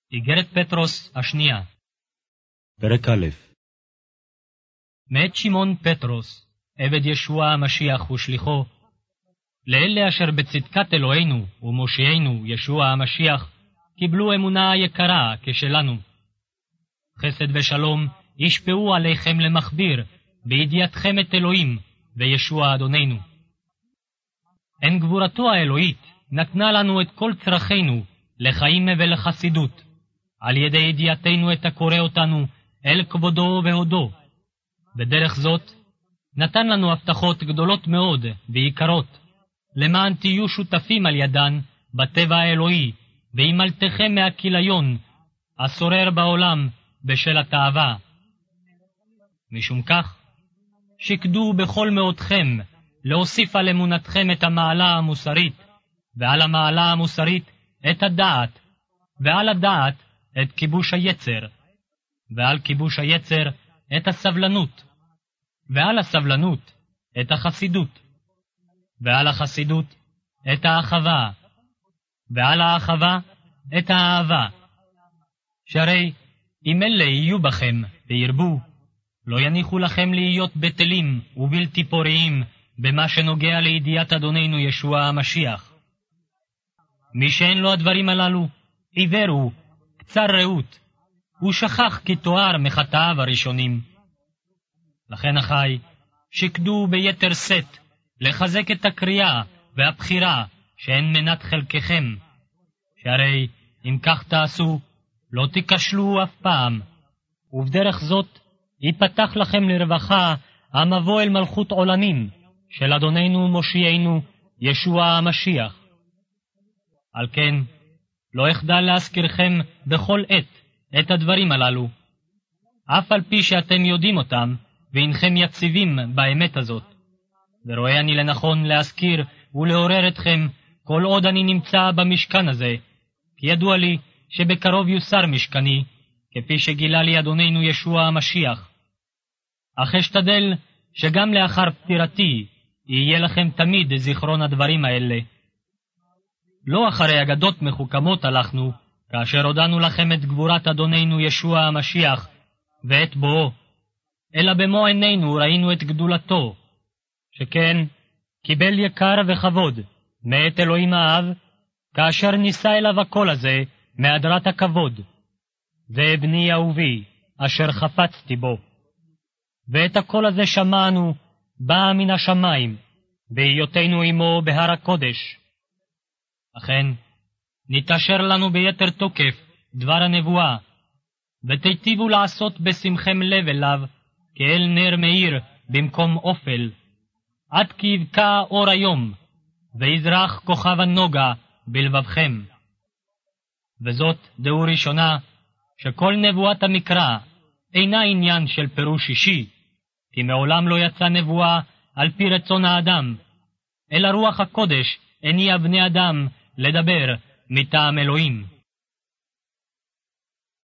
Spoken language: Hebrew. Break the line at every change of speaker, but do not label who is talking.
איגרת פטרוס השנייה.
פרק א'.
מאת שמעון פטרוס, עבד ישוע המשיח ושליחו, לאלה אשר בצדקת אלוהינו ומושיענו ישוע המשיח, קיבלו אמונה יקרה כשלנו. חסד ושלום ישפעו עליכם למכביר, בידיעתכם את אלוהים וישוע אדוננו. אין גבורתו האלוהית נתנה לנו את כל צרכינו לחיים ולחסידות, על ידי ידיעתנו את הקורא אותנו אל כבודו והודו. בדרך זאת נתן לנו הבטחות גדולות מאוד ויקרות, למען תהיו שותפים על ידן בטבע האלוהי, וימלטכם מהכיליון השורר בעולם בשל התאווה. משום כך, שקדו בכל מאודכם להוסיף על אמונתכם את המעלה המוסרית, ועל המעלה המוסרית את הדעת, ועל הדעת את כיבוש היצר, ועל כיבוש היצר את הסבלנות, ועל הסבלנות את החסידות, ועל החסידות את האחווה, ועל האחווה את האהבה. שהרי אם אלה יהיו בכם וירבו, לא יניחו לכם להיות בטלים ובלתי פוריים במה שנוגע לידיעת אדוננו ישוע המשיח. מי שאין לו הדברים הללו, עיוור הוא, קצר ראות, הוא שכח כי תואר מחטאיו הראשונים. לכן אחי, שקדו ביתר שאת לחזק את הקריאה והבחירה שהן מנת חלקכם, שהרי אם כך תעשו, לא תיכשלו אף פעם, ובדרך זאת ייפתח לכם לרווחה המבוא אל מלכות עולמים של אדוננו ומושיענו ישוע המשיח. על כן, לא אחדל להזכירכם בכל עת את הדברים הללו, אף על פי שאתם יודעים אותם, ואינכם יציבים באמת הזאת. ורואה אני לנכון להזכיר ולעורר אתכם כל עוד אני נמצא במשכן הזה, כי ידוע לי שבקרוב יוסר משכני, כפי שגילה לי אדוננו ישוע המשיח. אך אשתדל שגם לאחר פטירתי יהיה לכם תמיד זיכרון הדברים האלה. לא אחרי אגדות מחוכמות הלכנו, כאשר הודענו לכם את גבורת אדוננו ישוע המשיח ואת בואו, אלא במו עינינו ראינו את גדולתו, שכן קיבל יקר וכבוד מאת אלוהים האב, כאשר נישא אליו הקול הזה מהדרת הכבוד. זה בני אהובי, אשר חפצתי בו. ואת הקול הזה שמענו, בא מן השמיים, בהיותנו עמו בהר הקודש. אכן, נתאשר לנו ביתר תוקף דבר הנבואה, ותיטיבו לעשות בשמכם לב אליו, כאל נר מאיר במקום אופל, עד כי יבקע אור היום, ויזרח כוכב הנוגה בלבבכם. וזאת דעו ראשונה, שכל נבואת המקרא אינה עניין של פירוש אישי, כי מעולם לא יצא נבואה על פי רצון האדם, אלא רוח הקודש הניע בני אדם לדבר מטעם אלוהים.